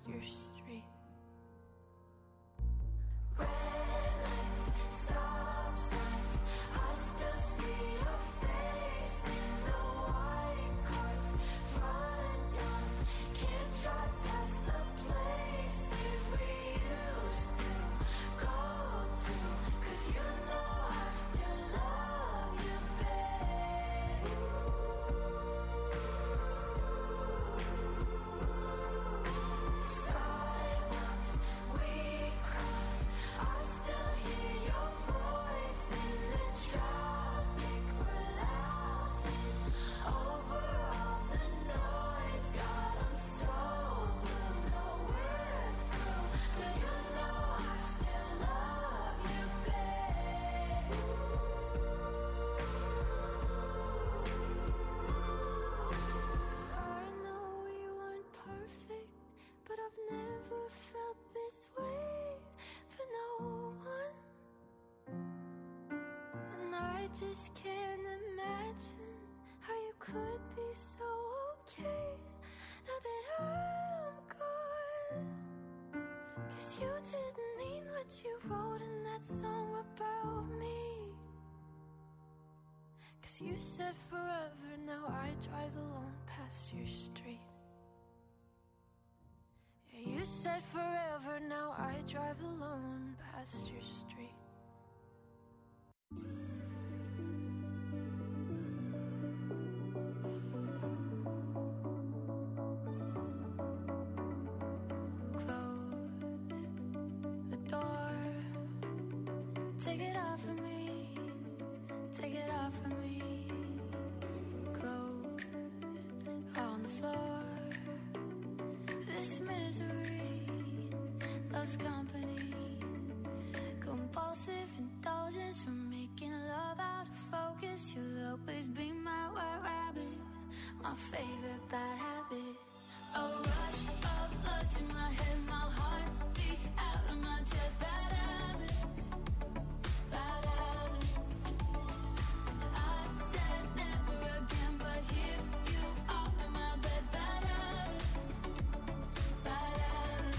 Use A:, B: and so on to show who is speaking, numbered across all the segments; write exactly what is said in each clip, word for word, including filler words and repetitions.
A: past your street. You said forever, now I drive alone past your street. Yeah, you said forever, now I drive alone past your street.
B: Company, compulsive indulgence from making love out of focus. You'll always be my white rabbit, my favorite bad habit. A rush of blood to my head, my heart beats out of my chest. Bad habits, bad habits. I said never again, but here you are in my bed. Bad habits, bad habits.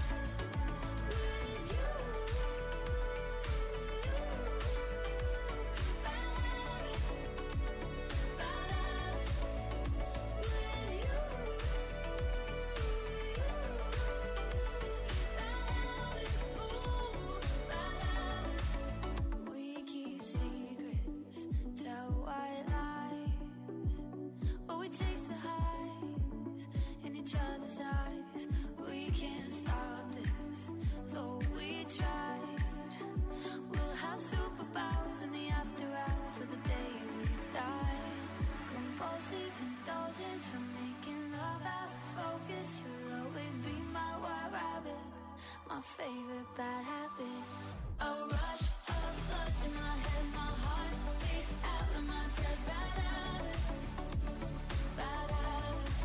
B: Indulgence from making love out of focus. You'll always be my white rabbit, my favorite bad habit. A rush of blood to my head, my heart beats out of my chest. Bad habits, bad habits.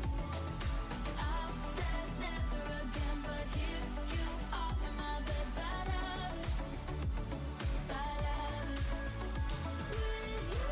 B: I said never again, but here you are in my bed. Bad habits, bad habits. With you.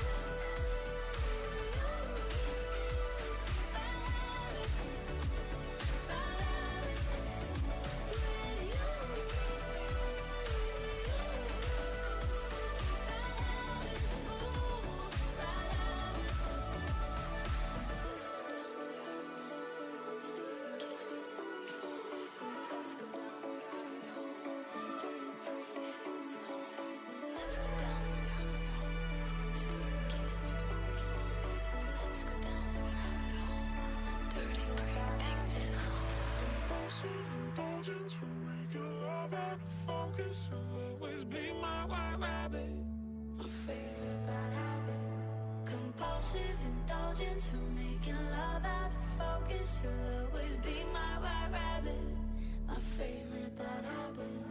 B: Focus, you'll always be my white rabbit, my favorite bad habit. Compulsive indulgence from making love out of focus. You'll always be my white rabbit, my favorite bad habit.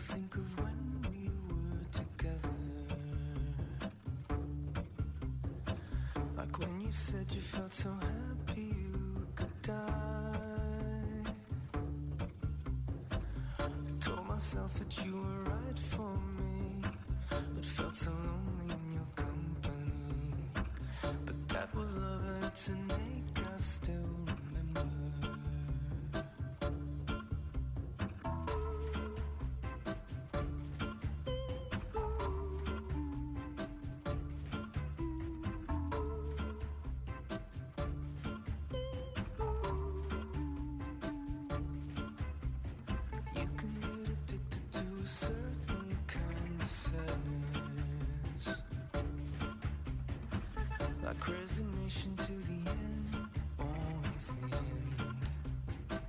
C: think of when we were together. Like when you said you felt so happy you could die. I told myself that you were right for me, but felt so lonely in your company. But that was love and it's an ache I still remember. Like resignation to the end, always the end.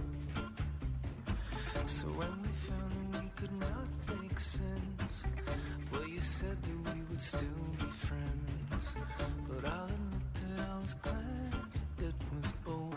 C: So when we found that we could not make sense, well, you said that we would still be friends. But I'll admit that I was glad it was over.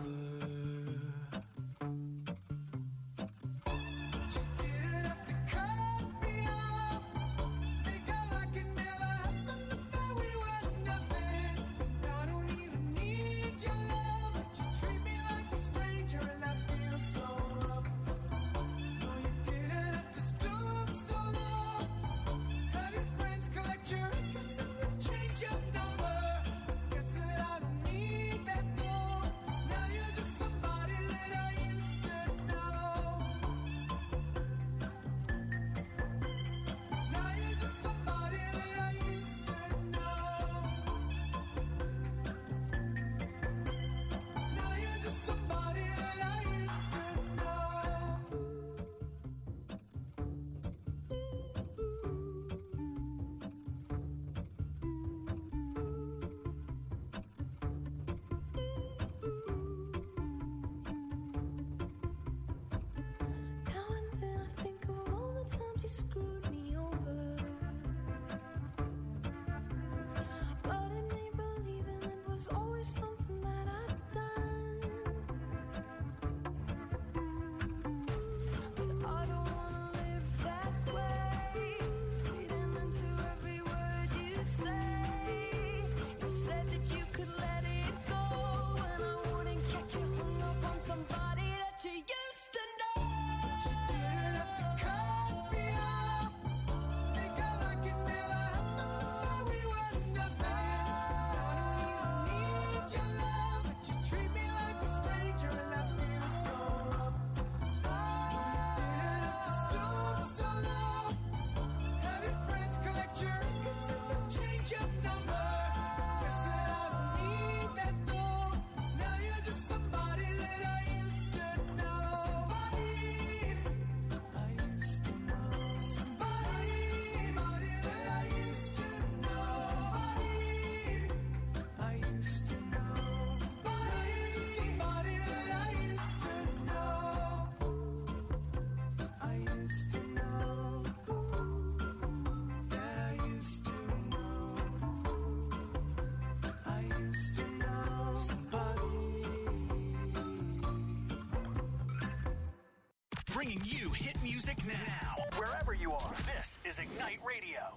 D: Bringing you hit music now, wherever you are. This is Ignite Radio.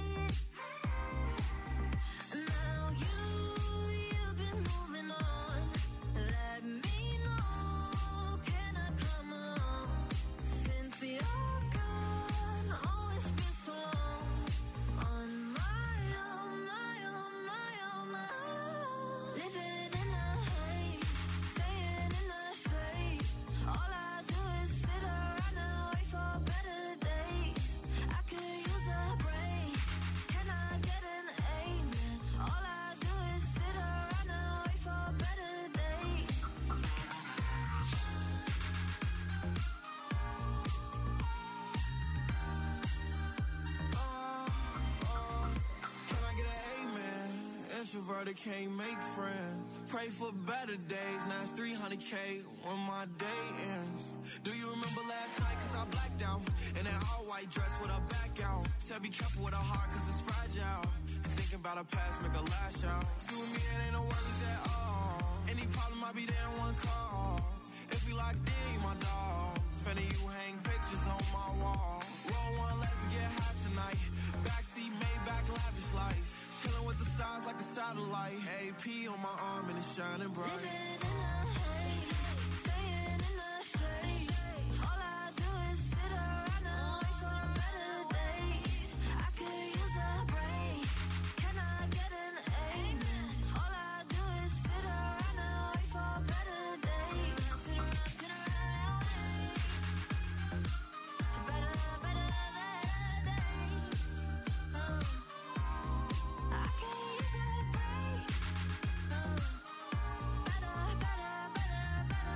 B: Now you, you've been moving on.
C: Introverted can't make friends. Pray for better days. Now it's three hundred K when my day ends. Do you remember last night? Cause I blacked out. In that all white dress with her back out. Said be careful with her heart cause it's fragile. And thinking about her past make her lash out. See with me it ain't no worries at all. Any problem I be there in one call. If we locked in, you my dog. Finna you hang pictures on my wall. Roll one, let's get high tonight. Backseat, Maybach, lavish life. Chilling with the stars like a satellite. A P on my arm and it's shining bright.
B: Living in the haze, staying in the shade. All I do is sit around and wait for better days. I could use a break. Can I get an amen? All I do is sit around and wait for better days. Sit around, sit around, better, better days. Uh. I can use a break. Uh, better, better, better, better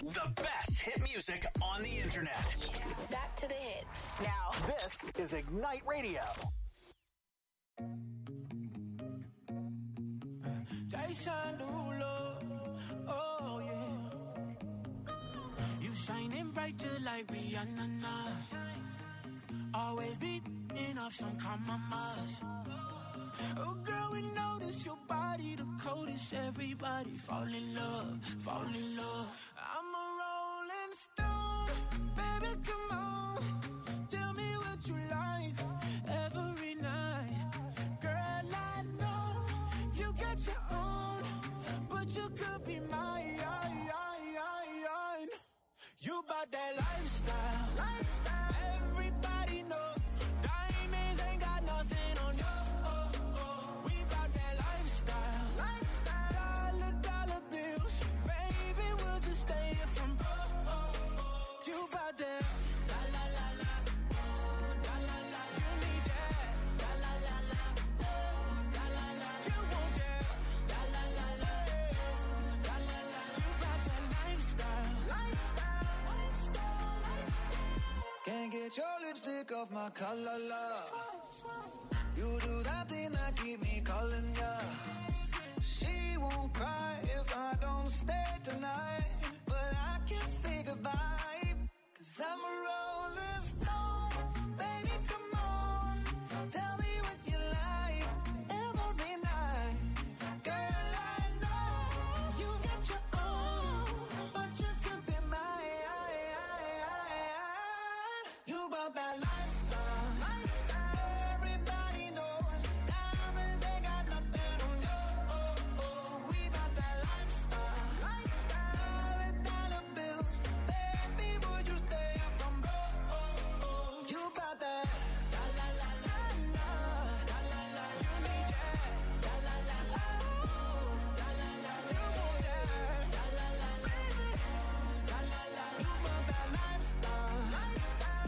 D: The best hit music on the internet.
E: Back to the hits.
D: Now, this is Ignite Radio.
F: Jason Derulo, oh yeah. You shining bright just like Rihanna now. Always beating up some compromise. Oh girl, we notice your body the coldest. Everybody fall in love, fall in love. I'm a rolling stone, baby, come on. Tell me what you like every night. Girl, I know you got your own, but you could be mine. You bout that lifestyle, lifestyle. Everybody knows diamonds ain't got nothing on you. Oh, oh. We bout that lifestyle, lifestyle. Dollar, dollar bills, baby, we'll just stay here from broke. Oh, oh. You bout that, la la la la, oh, la la la. You need that, la la la la, oh, la la la. You want that, la la la la, la la la. You bout that lifestyle, lifestyle.
G: Can't get your lipstick off my collar, love. You do that thing that keep me calling ya. She won't cry if I don't stay tonight, but I can't say goodbye, cause I'm a rolling stone. Baby, come on, tell me what you like every night. Girl, I know you got your own, but you could be mine. You about that lifestyle, lifestyle. Everybody knows diamonds ain't got nothing on you. Oh, oh. We about that lifestyle, lifestyle. Dollar, dollar bills, baby, would you stay up from broke? Oh, oh. You about that, la la la la la, la la la. You need that, la la la la, oh, la la la. You want that, la la la la, baby, la la la. You about that lifestyle, lifestyle.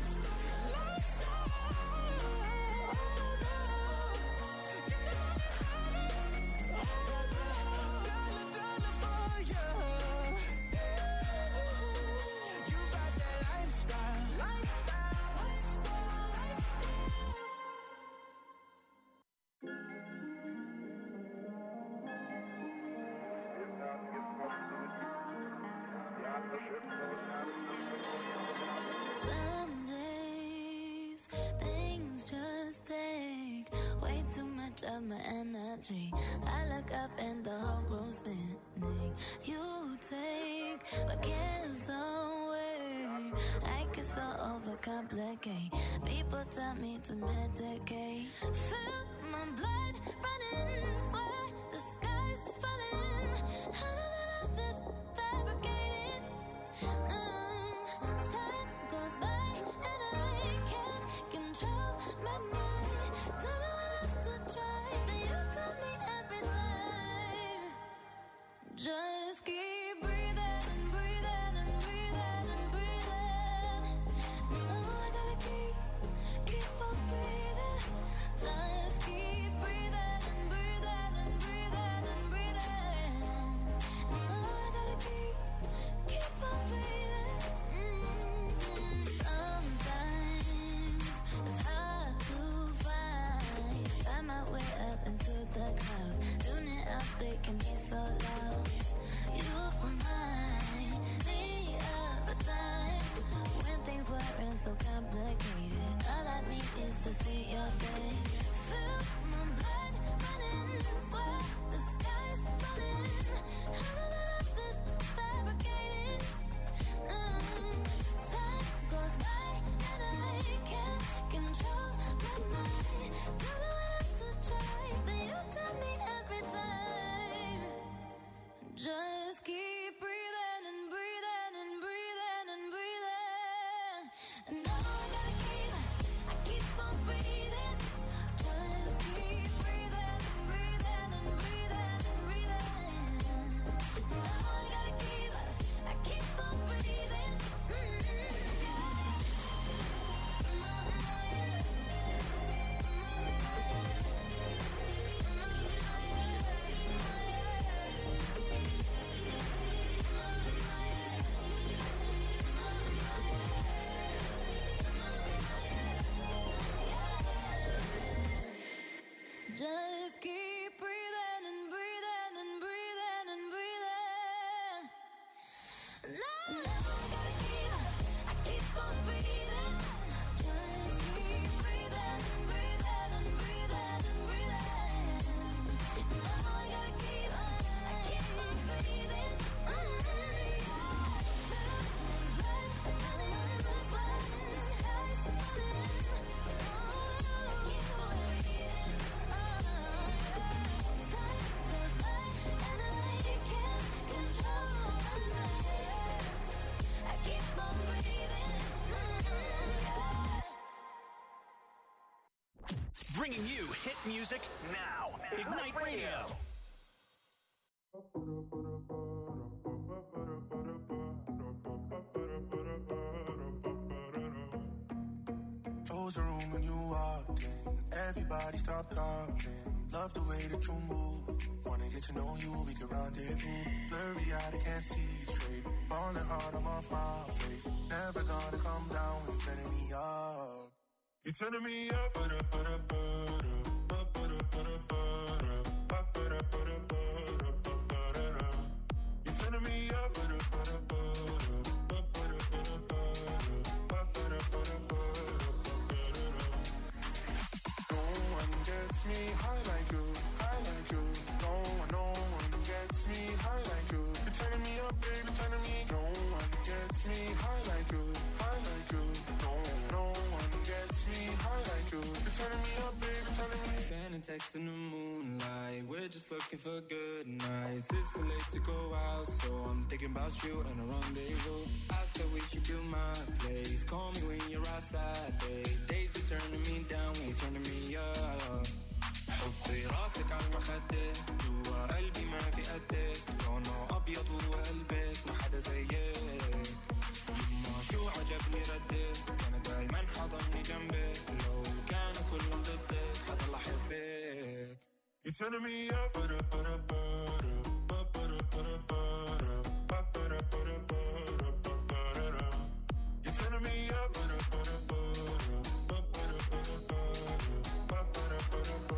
B: Some days things just take way too much of my energy. I look up and the whole room's spinning. You take my cares away. I get so overcomplicate. People tell me to medicate. Feel my blood running, swear the sky's falling. I don't know this fabricated. Mm, time goes by and I can't control my mind. Don't know what else to try, but you tell me every time. Just keep breathing and breathing and breathing and breathing. No, I gotta keep, keep on breathing. Just keep breathing and breathing
D: Bringing you hit music now. Ignite Radio.
E: Close the room when you walked in. Everybody stop talking. Love the way that you move. Wanna get to know you, we can rendezvous. Blurry eyed, I can't see straight. Falling hard, I'm off my face. Never gonna come down when you're turning me up. You're turning me up, but up, but up, but up, but up, but up, but up, but up, but up, but up. You're turning me up, but up, but up, but up, but up, but up, but up, but up, but up. No one gets me high like you, high like you. No one, no one gets me high like you. You're turning me up, baby, turning me. No one gets me high like you, high like you. No, no one gets me high like you. You're turning me up, baby, turning me.
H: Sending texts in the moonlight. We're just looking for good nights. It's too late to go out, so I'm thinking about you and a rendezvous. I said we should do my place. Call me when you're outside, babe. Days be turning me down, when you're turning me up. حطي راسك على المخدة جوا قلبي ما في قدك لونه أبيض وقلبك ما حدا زيك يما شو عجبني ردك كان دايما حضني جنبك لو كانوا كلهم ضدك حضل أحبك.
E: You're turning me up, but up, but up, but up, but up, but up, but up, but up, but up, but up. You're turning me up, but up, but up, but up, but up, but up, but up, but up.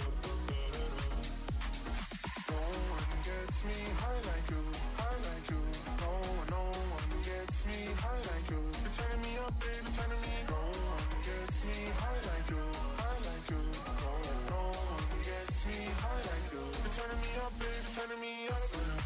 E: No one gets me high like you, high like you. No one, no one gets me high like you. You're turning me up, baby, turning me. No one gets me high like you, high like you. No, no one gets me high like you. You're turning me up, baby, turning me up.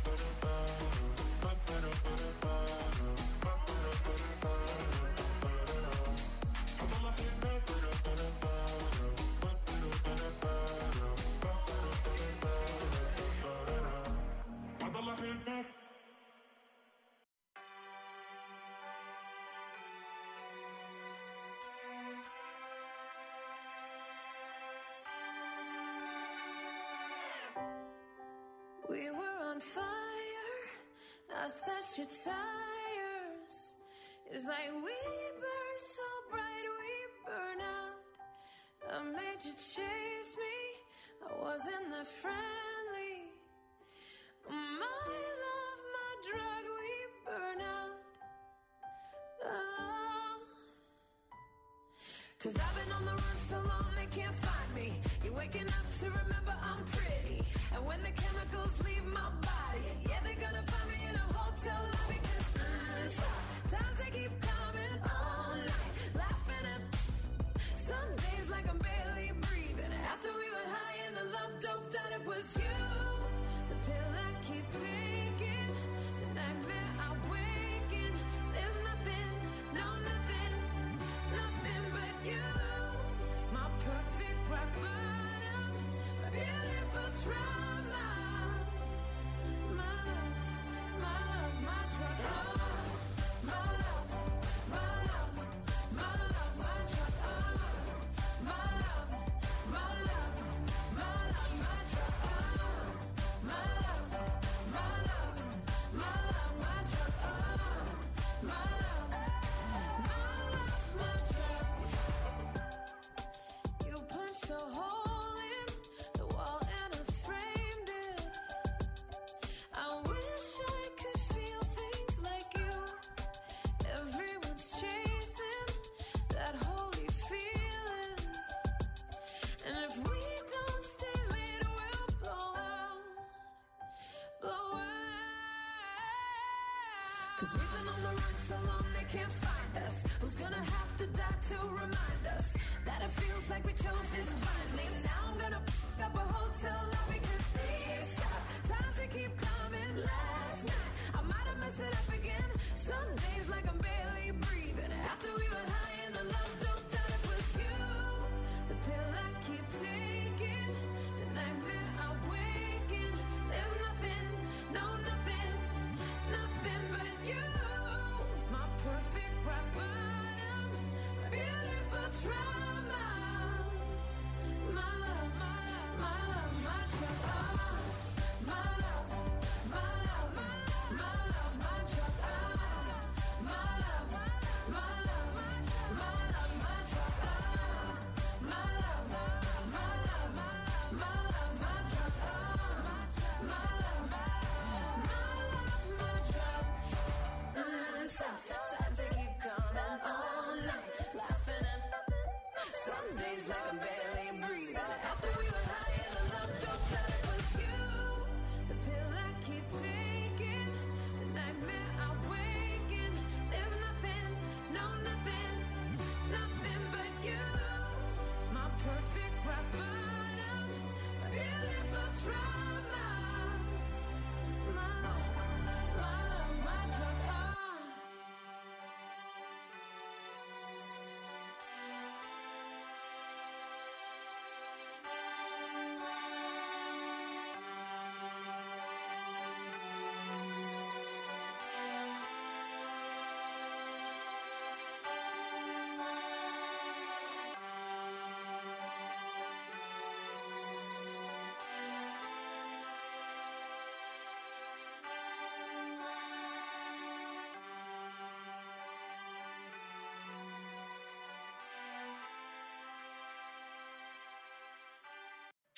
A: We were on fire, I slashed your tires. It's like we burn so bright, we burn out. I made you chase me, I wasn't that friendly. My love, my drug, we burn out. Oh. Cause I've been on the run so long they can't find me. You're waking up to remember I'm pretty. And when the chemicals leave my body, yeah, they're gonna find me in a hotel lobby. Cause mm, times they keep coming all night, laughing at some days like I'm barely breathing. After we were high and the love doped out, it was you. The pill I keep taking, the nightmare I wake in. There's nothing, no nothing, nothing but you. My perfect rock bottom, my beautiful trauma. My love, my love, my drug. Oh, my love, my love, my love, my drug. Oh, my love, my love, my love, my drug. Oh, my love, my love, my love, my drug. Oh, my love, my love, my drug. You punched a hole in the wall and I framed it. I wish I could feel things like you. Everyone's chasing that holy feeling. And if we don't stay late, we'll blow out, blow out. Cause we've been on the run so long they can't find us. Who's gonna have to die to remind us that it feels like we chose this blindly? Now I'm gonna f*** up a hotel lobby. Cause these times they keep coming. Last night I might have messed it up again. Some days like I'm barely breathing. After we were high and the love doped out, it was you. The pill I keep taking, the nightmare I wake in. There's nothing, no nothing, nothing but you. My perfect rock bottom, my beautiful trauma. My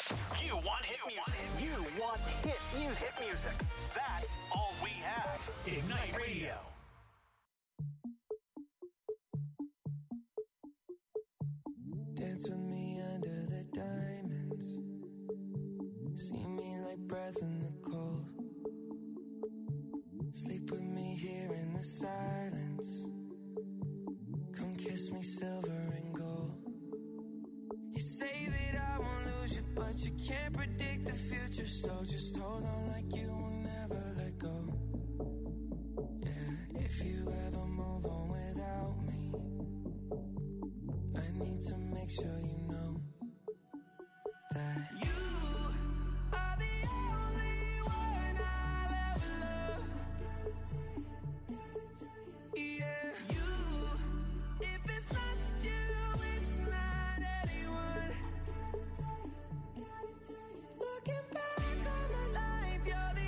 D: You want hit music. You want hit music. Hit music. That's all we have. Ignite Radio.
C: Dance with me under the diamonds. See me like breath in the cold. Sleep with me here in the silence. Come kiss me silver and gold. You say that I won't lose you, but you can't predict the future. So just hold on like you will never let go. Yeah, if you ever move on without me, I need to make sure you know that you are the only one I'll ever love. Yeah, you, if it's not you, it's not anyone. Looking back on my life, you're the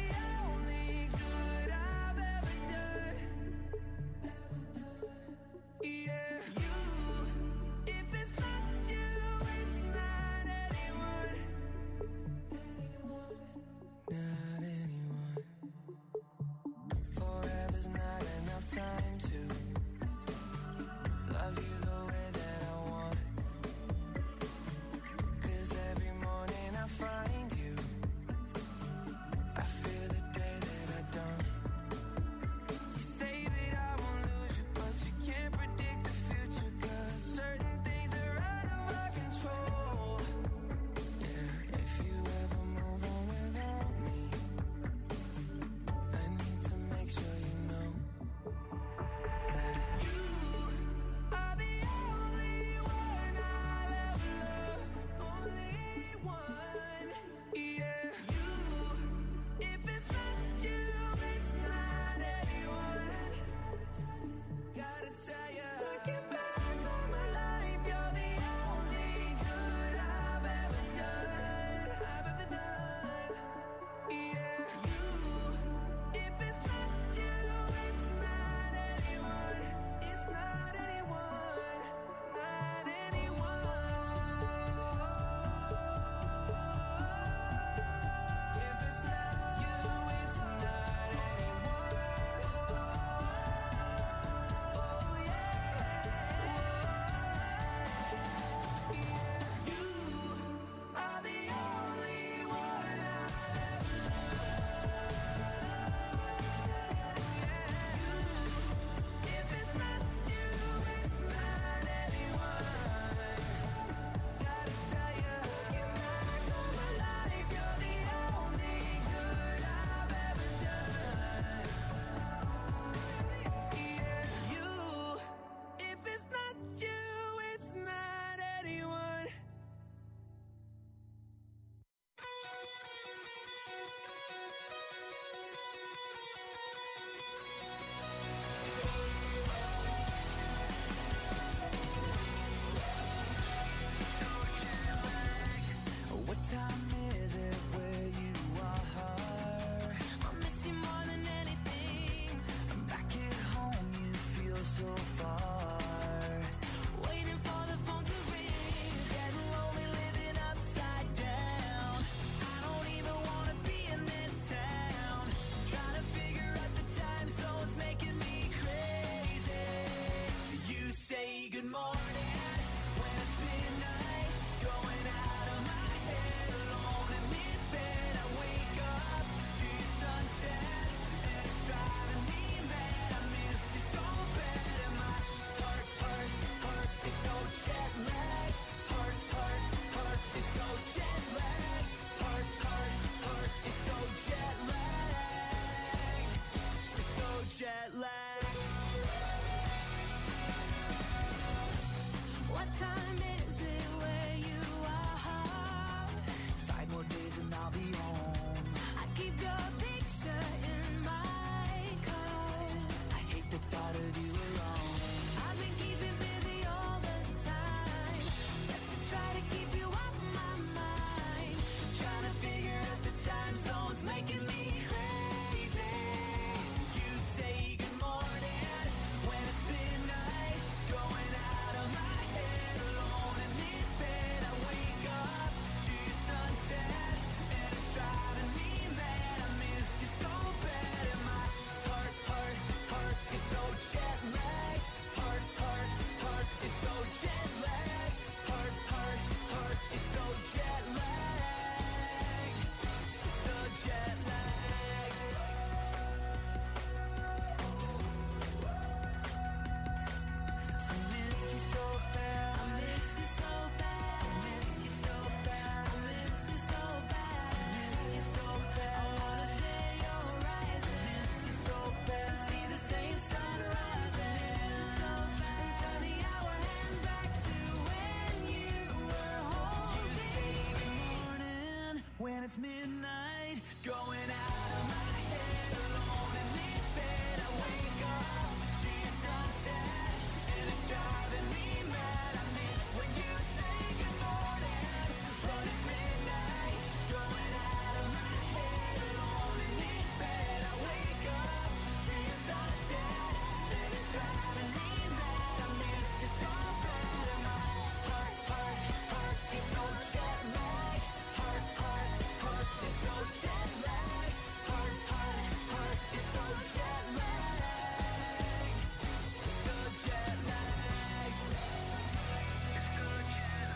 I: it's midnight, going out of my head, alone in this bed. I wake up to your sunset, and it's driving me mad. I miss when you say good morning, but it's midnight, going out of my head, alone in this bed. I wake up to your sunset, and it's driving me mad. I miss you so bad, and my heart, heart, heart is so jet lagged. Heart, heart, heart is so jet lagged. Heart, heart, heart is so jet lagged. It's so jet lagged. It's so jet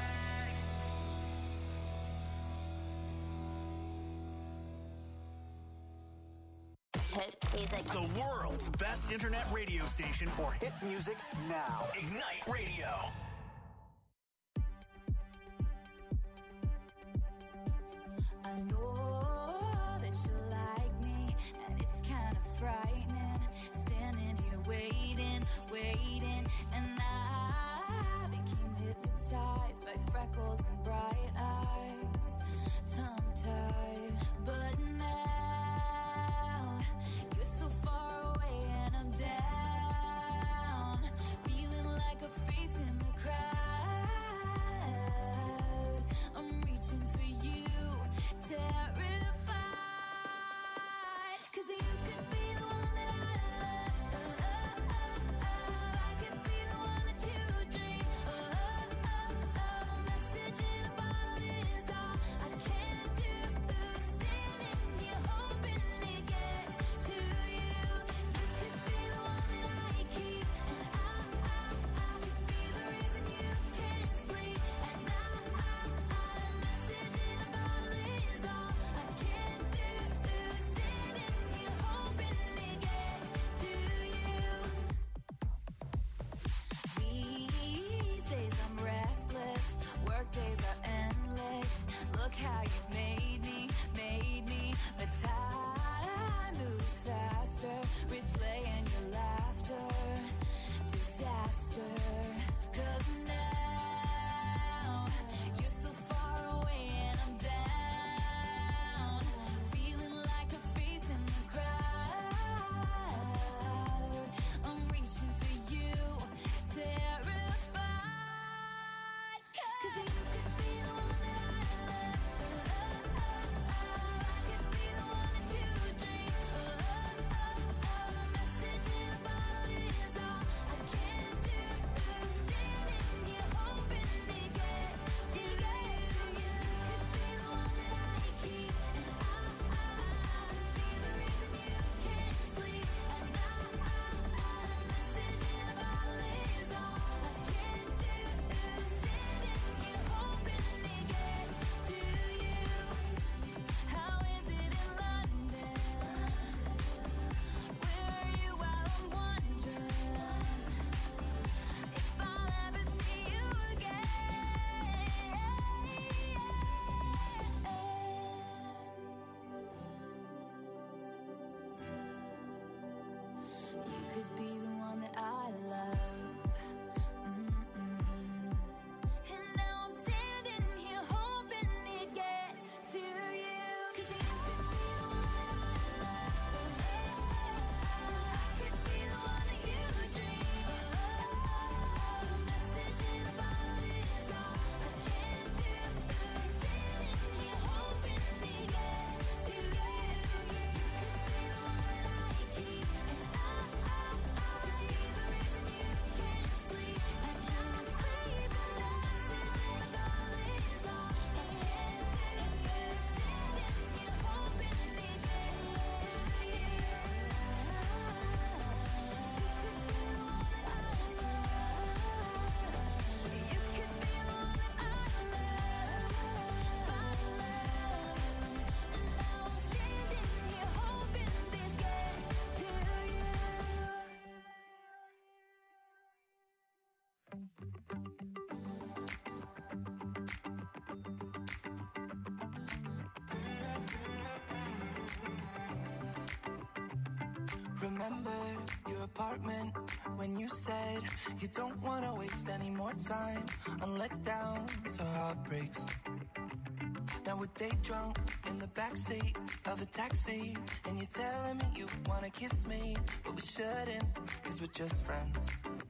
I: lagged.
D: Hit music. The world's best internet radio station for hit music now. Ignite Radio.
B: I know that you like me, and it's kind of frightening. Standing here waiting, waiting, and I became hypnotized by freckles and bright eyes, tongue-tied. But now you're so far away, and I'm down, feeling like a face in the crowd. I'm reaching for you, terrified, 'cause you could be the one that I love. I could be the one that you dream. A message in a bottle is all I can do. Standing here hoping it gets to you. You could be the one that I keep, and I, I, I could be the reason you can't sleep at night. A message in a bottle is all I can do. Standing here hoping it gets to you. These days I'm restless, work days are endless. Look how you made me, made me. But time moves faster, replaying your laughter. Disaster, 'cause now you're so far away, and I'm down, feeling like a face in the crowd. I'm reaching for you, terrified, 'cause you could be the one that I love. I could be the one that you dream. A message in a bottle is all I can do. Standing here hoping it gets to you. You could be the one that I keep, and I, I, I could be the reason you can't sleep at night. A message in a bottle is all I can do. Standing here hoping it gets to you. How is it in London? Where are you while I'm wondering if I'll ever see you again? You could be the one that I love. Mm-mm. And now I'm standing here hoping it gets to you. 'Cause you could be the one that I love. I could be the one that you dream. A message in a bottle is all I can do. Standing here hoping it gets to you. You could be the one that I keep, and I, I, I could be the reason you can't sleep at night. A message in a bottle is all I can do. Standing here hoping it gets to you. You could be the one that I love. You could be the one that I love. My love. And now I'm standing here hoping this gets to you.
F: Remember your apartment when you said you don't want to waste any more time on letdowns or heartbreaks. Now
C: Now we're day drunk in the backseat of a taxi, and you're telling me you wanna kiss me, but we shouldn't, cause we're just friends.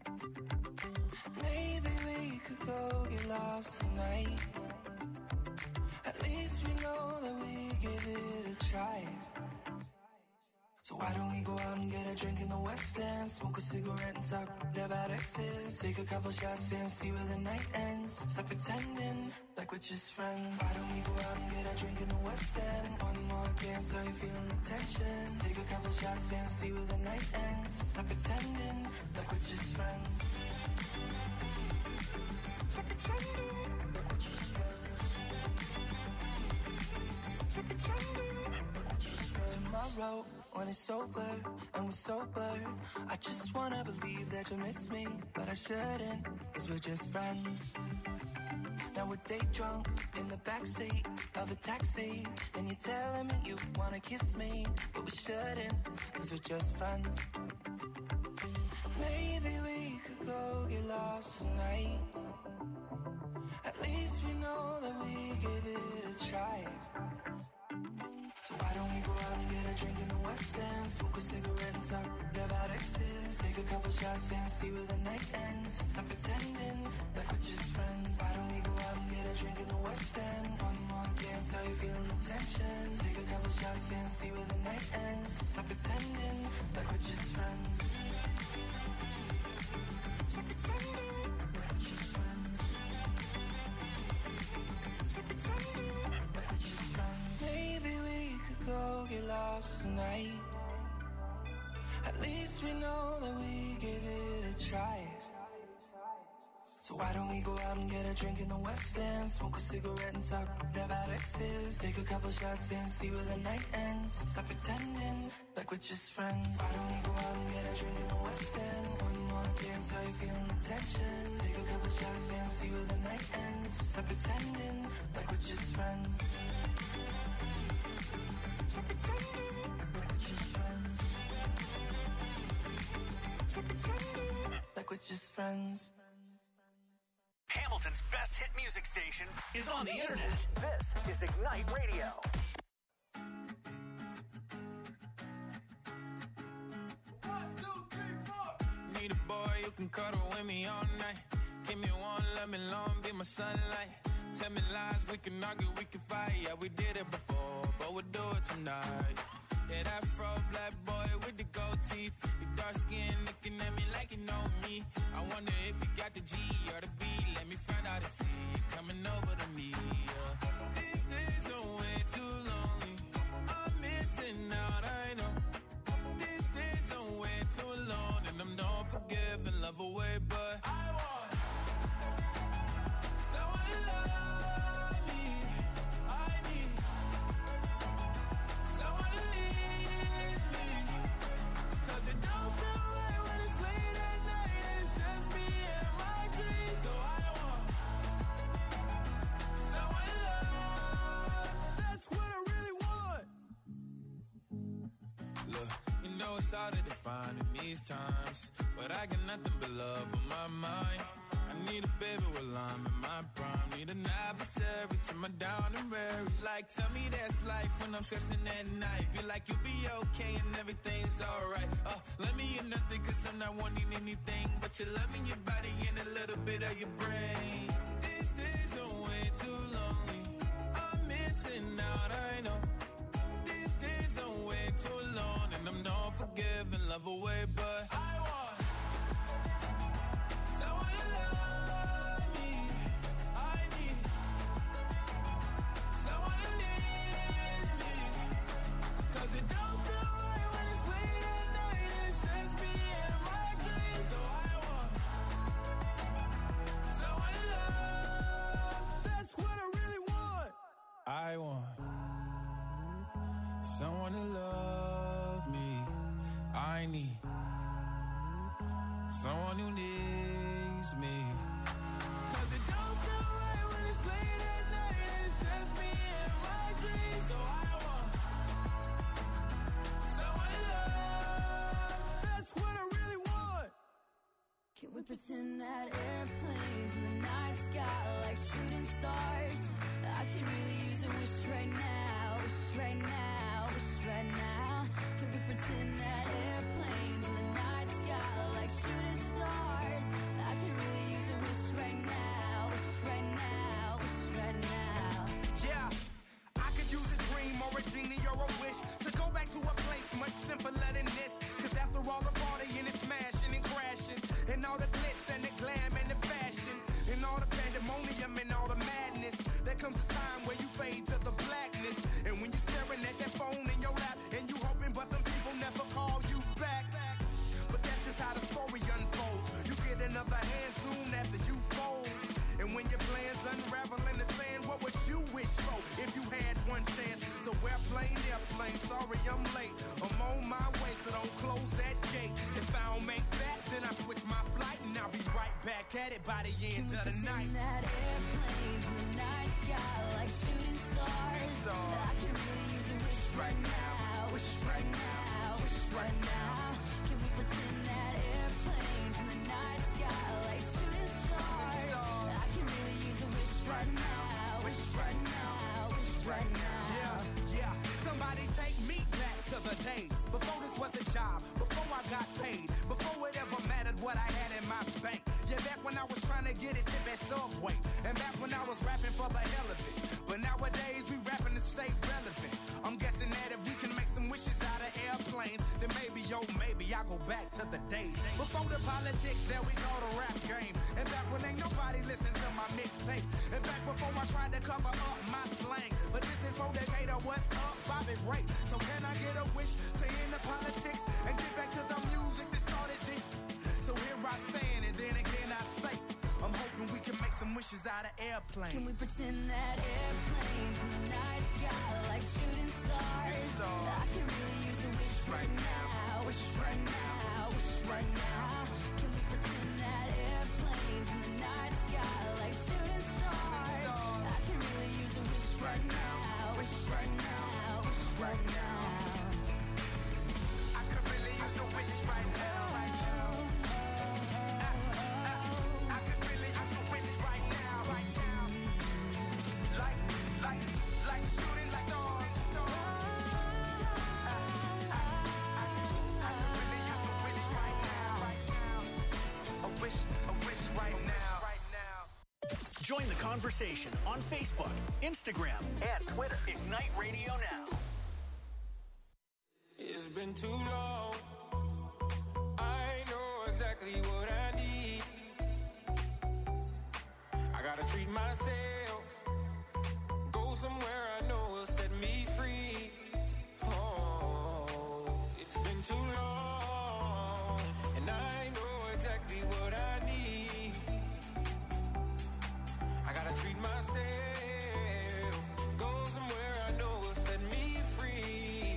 C: Maybe we could go get lost tonight. At least we know that we give it a try. So why don't we go out and get a drink in the West End, smoke a cigarette and talk about exes, take a couple shots and see where the night ends. Stop pretending like we're just friends. Why don't we go out and get a drink in the West End, one more dance, are you feeling the tension? Take a couple shots and see where the night ends. Stop pretending like we're just friends. Stop pretending like we're just friends. Stop pretending like we're just friends. Tomorrow when it's over and we're sober, I just wanna believe that you miss me, but I shouldn't, cause we're just friends. Now we're day drunk in the backseat of a taxi, and you're telling me you wanna kiss me, but we shouldn't, cause we're just friends. Maybe we could go get lost tonight. At least we know that we give it a try. So why don't we go out and get a drink in the West End, smoke a cigarette and talk about exes, take a couple shots and see where the night ends. Stop pretending like we're just friends. Why don't we go out and get a drink in the West End, one more dance, how you feeling the tension? Take a couple shots and see where the night ends. Stop pretending like we're just friends. Stop pretending like we're just friends. Stop pretending like we're just friends. Maybe we could go get lost tonight. At least we know that we give it a try. So why don't we go out and get a drink in the West End, smoke a cigarette and talk about exes, take a couple shots and see where the night ends. Stop pretending like we're just friends. Why don't we go out and get a drink in the West End, one more dance, how you feeling the tension? Take a couple shots and see where the night ends. Stop pretending like we're just friends. Stop pretending like we're just friends. Stop pretending like we're just friends.
D: Hamilton's best hit music station is on the internet. This is Ignite Radio.
J: One, two, three, four. Need a boy who can cuddle with me all night. Give me one, let me long, be my sunlight. Tell me lies, we can argue, we can fight. Yeah, we did it before, but we'll do it tonight. Yeah, that fro black boy with the gold teeth. Your dark skin looking at me like you know me. I wonder if you got the G or the B. Let me find out and see you coming over to me. Yeah. These days are way too lonely. I'm missing out, I know. These days are way too alone, and I'm not forgiving, love away, but I want someone to love me. I need someone to leave me, 'cause it don't feel right when it's late at night and it's just me and my dreams. So I want someone to love. That's what I really want. Look, you know it's hard to define in these times, but I got nothing but love on my mind. I need a baby while I'm in my prime. Need an adversary to my down and weary. Like, tell me that's life when I'm stressing at night. Be like, you'll be okay and everything's alright. Uh, let me in nothing, 'cause I'm not wanting anything but your love in your body and a little bit of your brain. These days are way too lonely. I'm missing out, I know. These days are way too alone, and I'm not forgiving, love away, but I want someone to love me. I need someone to leave me, 'cause it don't feel right when it's late at night and it's just me and my dreams. So I want someone to love. That's what I really want. I want someone to love me. I need someone who needs me, 'cause it don't feel right when it's late at night and it's just me and my dreams. So I want someone to love. That's what I really want.
B: Can we pretend that airplanes in the night sky like shooting stars? I could really use a wish right now, wish right now, wish right now? Can we pretend that airplanes in the night sky are like shooting stars? I could really use a wish right now, wish right now, wish right now.
K: Yeah, I could use a dream or a genie or a wish to go back to a place much simpler than this. Cause after all the partying and smashing and crashing, and all the glitz and the glam and the fashion, and all the pandemonium and all the madness, there comes a time where you fade to the blackness. And when you're staring at that phone in your lap, and you hoping but them people never call you back. But that's just how the story unfolds. You get another hand soon after you fold. And when your plans unravel in the sand, what would you wish for if you had one chance? So airplane, airplane, sorry I'm late. I'm on my way, so don't close that gate. If I don't make that, then I switch my flight, and I'll be right back at it by the end of the night.
B: That airplanes in the night sky like shooting stars. I can really use a wish right now, wish right now, wish right now. Can we pretend that airplanes in the night sky like shooting stars? I can really use a wish right now, wish right now, wish right now.
K: Yeah, yeah. Somebody take me back to the days before this was a job, before I got paid, before it ever mattered what I had in my bank. Yeah, back when I was trying to get a tip at Subway, and back when I was rapping for the hell of it. But nowadays we rapping to stay relevant. I'm guessing that if we can make some wishes out of airplanes, then maybe, yo, maybe I'll go back to the days before the politics, there we go, the rap game. And back when ain't nobody listen to my mixtape, and back before I tried to cover up my slang. But this is for Decatur, what's up, Bobby Ray? So can I get a wish to end the politics and get back to the music that started this? So here I stand, and then again I say, I'm hoping we can make some wishes out of airplanes.
B: Can we pretend that airplanes in the night sky like shooting stars? I can really use a wish right now, wish right now, wish right now. Can we pretend that airplanes in the night sky like shooting stars? I can really use a wish right now, wish right now, wish right now.
K: I could really use a wish right now.
D: Join the conversation on Facebook, Instagram, and Twitter. Ignite Radio Now.
J: It's been too long. I know exactly what I need. I gotta treat myself. Go somewhere I know will set me free. Oh, it's been too long. And I know exactly what I need. I gotta treat myself. Go somewhere I know will set me free.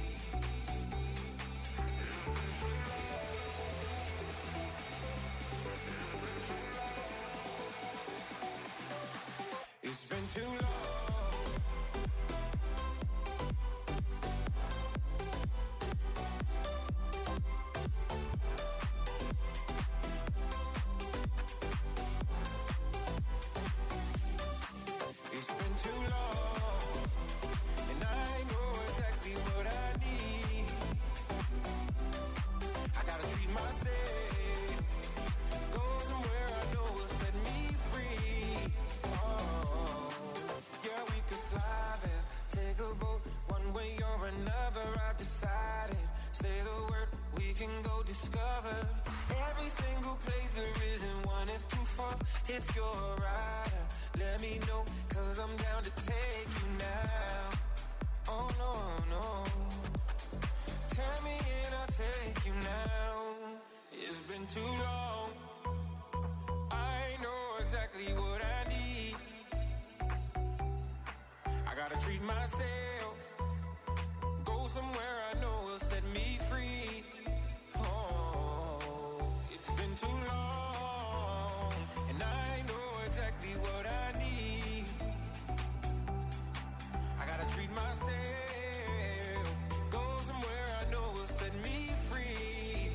J: It's been too long. If you're a rider, let me know, cause I'm down to take you now. Oh no, no. Tell me and I'll take you now. It's been too long. I know exactly what I need. I gotta treat myself. Go somewhere I know will set me free. Oh, it's been too long. I know exactly what I need. I gotta treat myself. Go somewhere I know will set me free.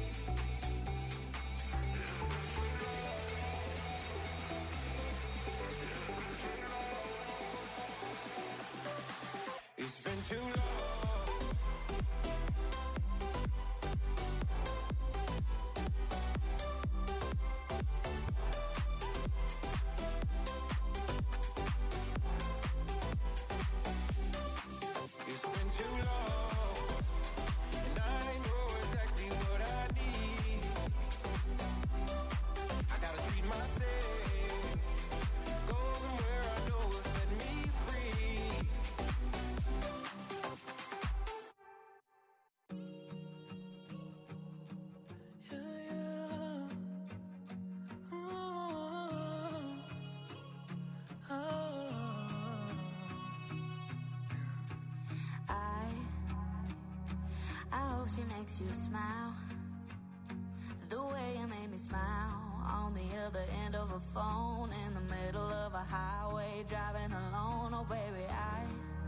B: she makes you smile. The way you made me smile. On the other end of a phone, in the middle of a highway, driving alone. Oh baby, I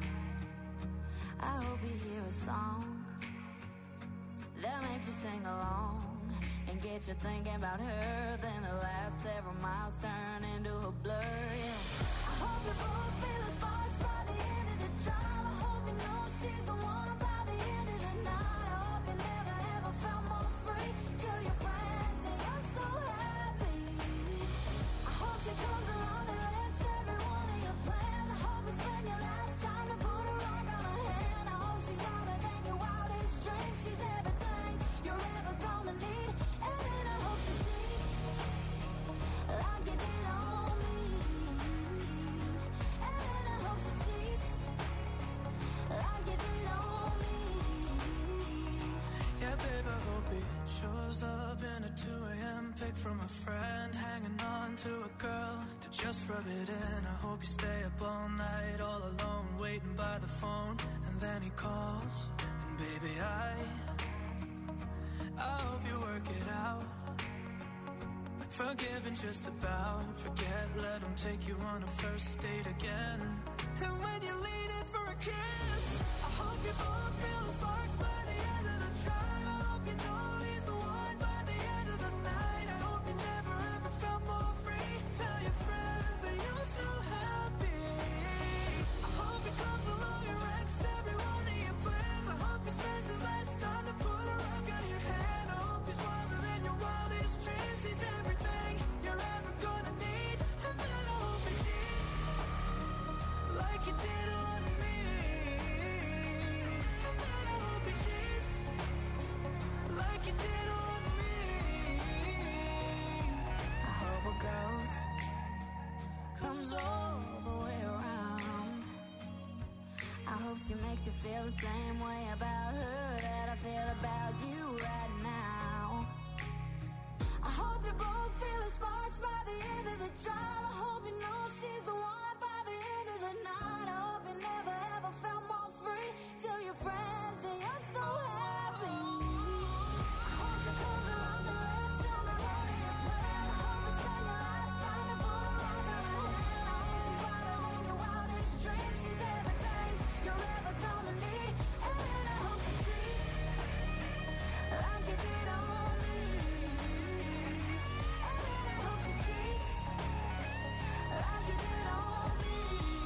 B: I hope you hear a song that makes you sing along and get you thinking about her. Then the last several miles turn into a blur, yeah. I hope you both feel the sparks by the end of the drive. I hope you know she's the one by the end of the night. I hope you never ever felt more free. Tell your friends that you're so happy. I hope she comes along and wrecks every one of your plans. I hope you spend your last time to put a rock on her hand. I hope she's wilder than your wildest dreams. She's everything you're ever gonna need. And then I hope she cheats like you did on me. And then I hope she cheats like you did on me.
L: Yeah, babe, I hope he shows up in a two a.m. pic from a friend, hanging on to a girl to just rub it in. I hope you stay up all night, all alone, waiting by the phone, and then he calls, and baby, I I hope you work it out. Forgiving just about, forget, let him take you on a first date again. And when you lean in for a kiss, I hope you both feel the sparks by the end of the drive. I hope you know he's the one by the end of the night. I hope you never ever felt more free. Tell your friends that you're so happy. I hope he comes along and wrecks every one of your plans. I hope he spends his last time to put a rock on your hand. I hope he's wilder than your wildest dreams. He's everything you're ever gonna need. And then I hope he cheats like you did on me. And then I hope he cheats like you did on me.
B: I hope it goes, comes all the way around. I hope she makes you feel the same way about her that I feel about you right now. I hope you both feel the sparks by the end of the drive. I hope you know she's the one by the end of the night. I hope you never ever felt more free. Tell your friends that you're so happy. I hope she comes along and wrecks every one of your plans. I hope you spend your last time to put a rock on her hand. I hope she's wilder than your wildest dreams. She's everything you're ever gonna need. And then I hope she treats like you did on me. And then I hope she treats like you did on me.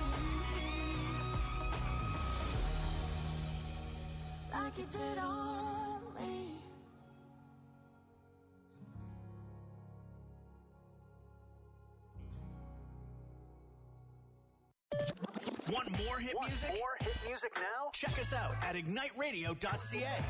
B: Like you did on me.
D: Want more hit
M: Want
D: music?
M: more hit music now?
D: Check us out at ignite radio dot c a.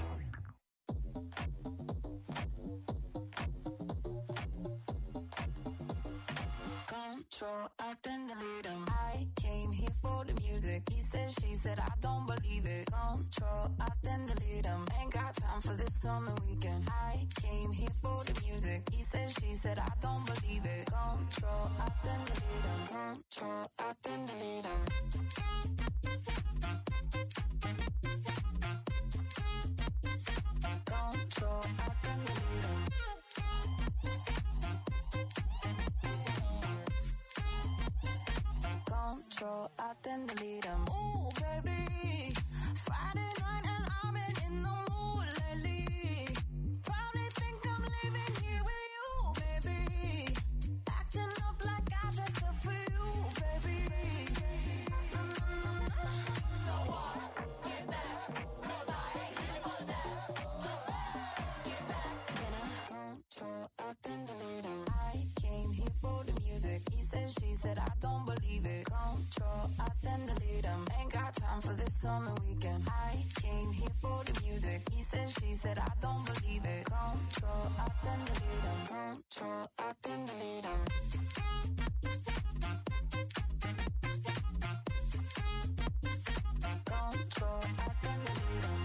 N: Control, I then delete him. I came here for the music. He said, she said, I don't believe it. Control, I then delete him. Ain't got time for this on the weekend. I came here for the music. He said, she said, I don't believe it. Control, I then delete him. Control, I then delete him. Control, I then delete him. Control, I then delete him. Ooh, baby, Friday night and I've been in the mood lately. Probably think I'm leaving here with you, baby. Acting up like I dressed up for you, baby. Mm-hmm. So what? Get back, 'cause I ain't here for that. Just get back. Then I control, I then delete him. I came here for the music. He said, she said, I don't believe it. Control, I then delete him. Ain't got time for this on the weekend. I came here for the music. He said, she said, I don't believe it. Control, I then delete him. Control, I then delete him. Control, I then delete him.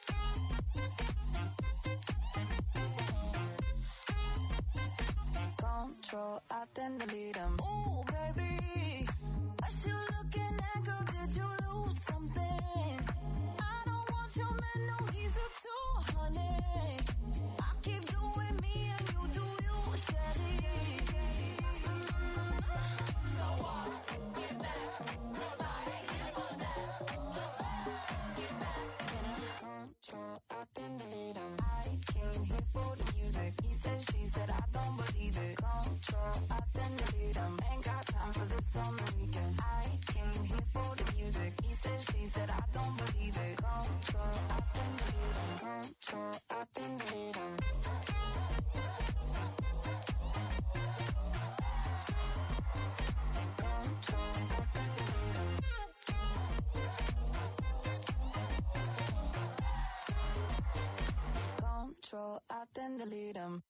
N: Control, I then delete him. Ooh, baby, what you looking at, girl? Did you lose something? I don't want your man, no, he's a two hundred.
B: here for the music. He said, she said, I don't believe it. Control, I then delete him. Ain't got time for this on the weekend. I came here for the music. He said, she said, I don't believe it. Control, I then delete him. Control, I then delete him. Control, I then delete him.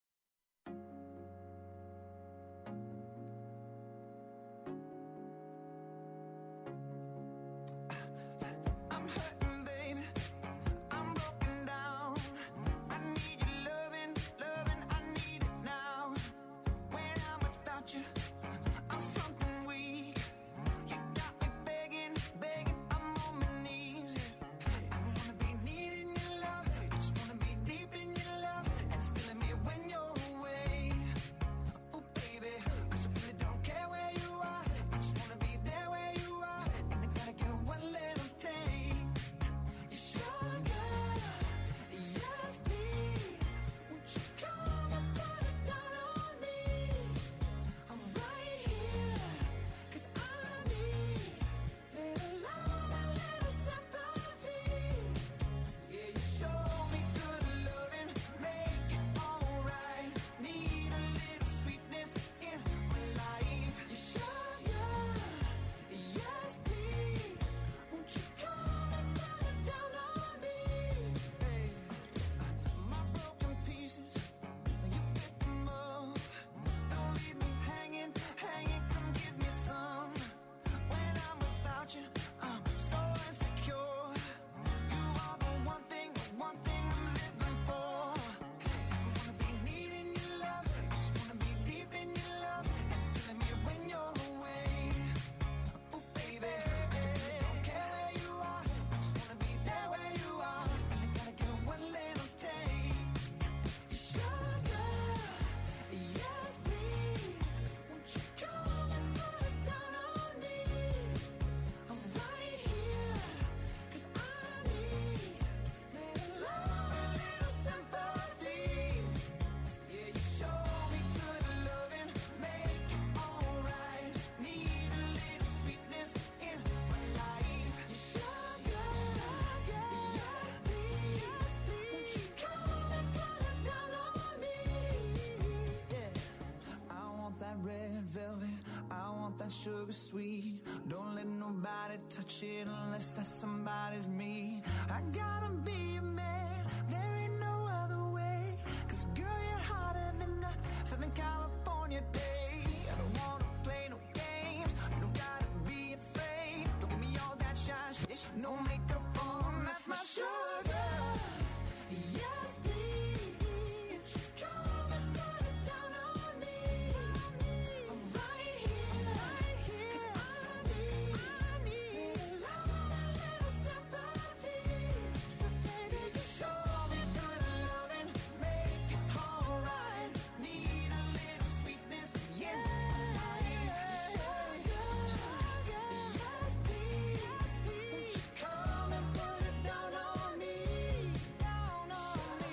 G: I'm hurting, baby. I'm broken down. I need your loving, loving. I need it now. When I'm without you, I'm something weak. You got me begging, begging. I'm on my knees. I don't wanna be needing your love. I just wanna be deep in your love and it's killing me when you're away. Oh, baby, 'cause I really don't care where you are. I just wanna be there where you are. And I gotta get one little taste. Sugar, yes, please. Won't you come and put it down on me? I'm right here, 'cause I need little love, a little sympathy. Yeah, you show me good loving, make it alright. Need a little sweetness in my life. You sugar, yes, please. Won't you come and put it down on me? Hey, my broken pieces, you pick them up. Don't leave me hanging, hanging. Come give me some. When I'm without you, I'm so insecure. You are the one thing, the one thing I'm living for. I don't wanna be needing your love. I just wanna be deep in your love and it's killing me when you're away. Oh, baby, 'cause I really don't care where you are. I just wanna be there where you are. And I gotta get one little taste. Sugar, yes, please. Won't you come and put it down on me? I'm right here, 'cause I need little love, a little sympathy. Yeah, you show me good loving, make it alright. Need a little sweetness in my life. You sugar, yes, please. Won't you come and put it down on me? Yeah. I want that red velvet, I want that sugar sweet. Don't let nobody touch it unless that somebody's me. I gotta be a man, there